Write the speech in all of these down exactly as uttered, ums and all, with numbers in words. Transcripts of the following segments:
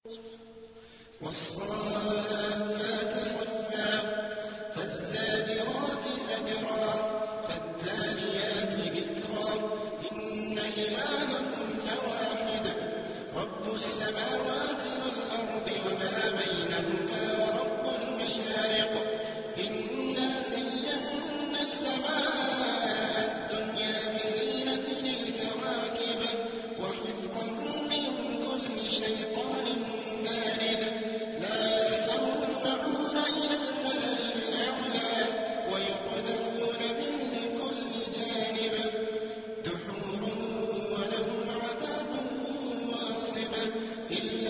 والصافات صفا فالزاجرات زجرا فالتاليات ذكرا إن إلهكم لواحد رب السماوات والأرض وما بينهما ورب المشارق إنا زينا السماء الدنيا بزينة الكواكب وحفظا من كل شيطان مارد لا يسمعون إلى الملأ الأعلى ويقذفون من كل جانب دحور ولهم عذاب واصب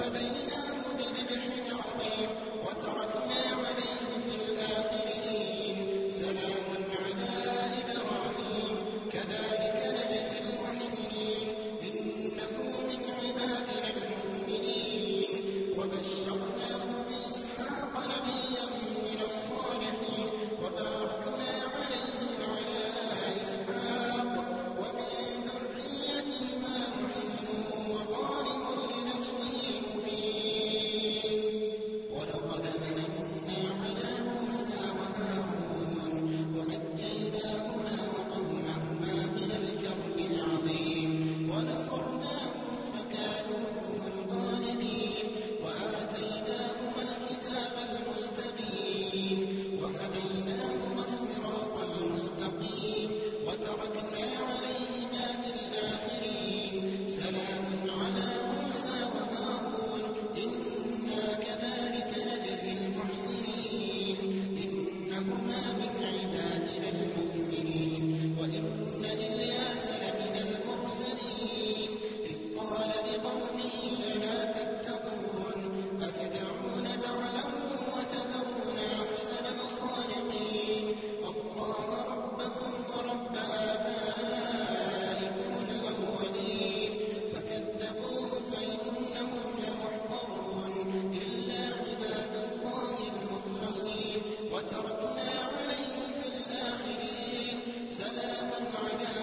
وفديناه بذبح عظيم وتركنا عليه في الآخرين سلام على إبراهيم كذلك نجزي المحسنين إنه من عبادنا المؤمنين وبشرناه بإسحاق نبيا من الصالحين وباركنا عليه وعلى إسحاق ومن ذريتهما محسن وظالم لنفسه مبين ولقد مننا على موسى وهارون ونجيناهما وقومهما من الكرب العظيم ونصرناهم فكانوا هم الغالبين وآتيناهما الكتاب المستبين وهديناهما الصراط المستقيم وتركنا عليهما في الآخرين سلام على موسى وهارون إنا كذلك نجزي المحسنين إنهما من عبادنا المؤمنين وإن إلياس لمن المرسلين إذ قال لقومه ألا تتقون أتدعون بعلا وتذرون أحسن الخالقين الله ربكم ورب آبائكم الأولين فكذبوه فإنهم لمحضرون إلا عباد الله المخلصين وتركنا عليه في الآخرين سلام على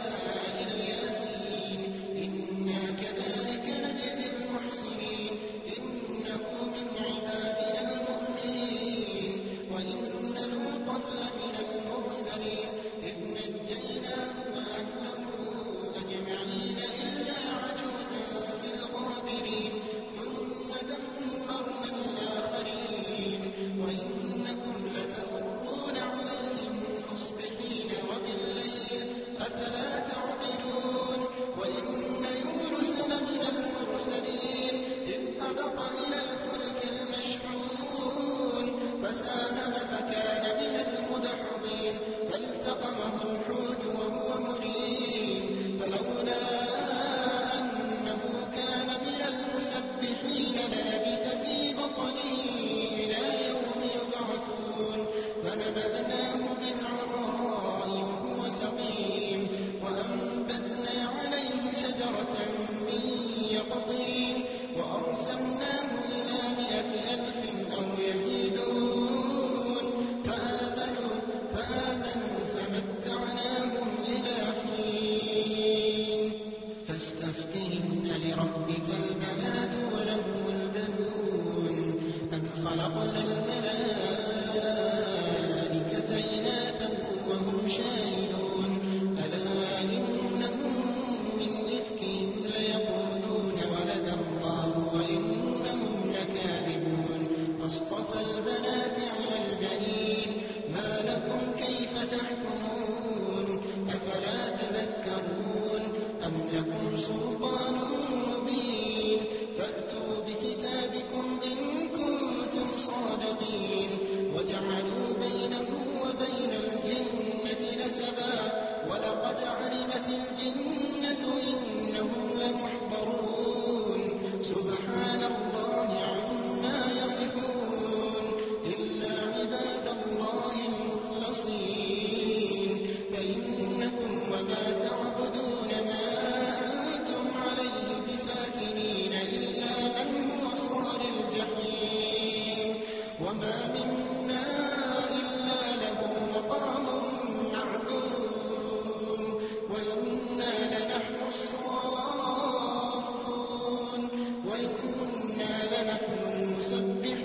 الياسين إنا كذلك نجزي المحسنين إنه من عبادنا المؤمنين وإن لوطا لمن المرسلين إذ نجيناه وأهله أجمعين إلا عجوزا في الغابرين ثم دمرنا الآخرين وإنكم لتمرون عليهم مصبحين وبالليل أفلا تعقلون وإن يونس لمن المرسلين إذ أبق إلى الفلك المشحون فساهم فكان من المدحضين فالتقمه الحوت وهو مليم فلولا أنه كان من المسبحين للبث في بطنه إلى يوم يبعثون فنبذناه بالعراء وهو سقيم وأنبتنا عليه شجرة من يقطين وأرسلناه إلى مائة ألف أو يزيدون فآمنوا فآمنوا فمتعناهم إلى حين فاستفتهم لربك البنات ولهم البنون أم خلقنا الملائكة إناثا وهم شاهدون ألا إنهم من إفكهم ليقولون ولد الله وإنهم لكاذبون أصطفى البنات على البنين ما لكم كيف تحكمون أفلا تذكرون أم لكم سلطان مبين فأتوا بكتابكم إن كنتم صادقين وجعلوا بينه وبين الجنة نسبا ولقد علمت الجنة إنهم لمحضرون سبحان الله عما يصفون إلا عباد الله المخلصين فإنكم وما تعبدون ما أنتم عليه بفاتنين إلا من هو صال الجحيم وما منا إلا له مقام معلوم وإنا لنحن الصافون وإنا لنحن المسبحون